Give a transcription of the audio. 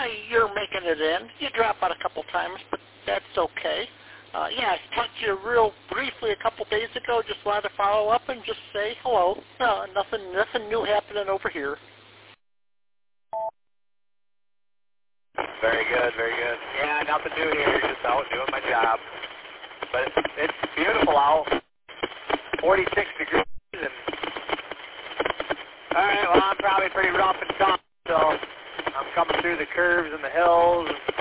you're making it in. You drop out a couple times, but that's okay. I talked to you real briefly a couple days ago. Just wanted to follow up and just say hello. Nothing new happening over here. Very good, very good. Yeah, nothing new here. Just out doing my job. But it's beautiful out. 46 degrees. And all right, well, I'm probably pretty rough and tough, so I'm coming through the curves and the hills.